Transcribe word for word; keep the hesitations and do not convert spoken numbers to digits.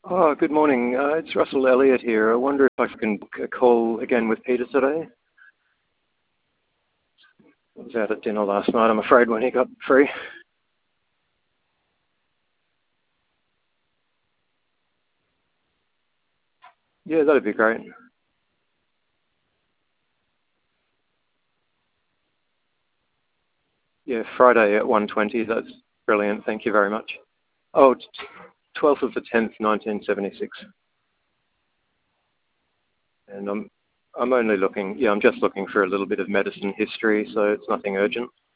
Oh, good morning. Uh, it's Russell Elliott here. I wonder if I can book a call again with Peter today. I was out at dinner last night, I'm afraid, when he got free. Yeah, that'd be great. Yeah, Friday at one twenty. That's brilliant. Thank you very much. Oh, t- twelfth of the tenth, nineteen seventy-six. And I'm, I'm only looking, yeah, I'm just looking for a little bit of medicine history, so it's nothing urgent.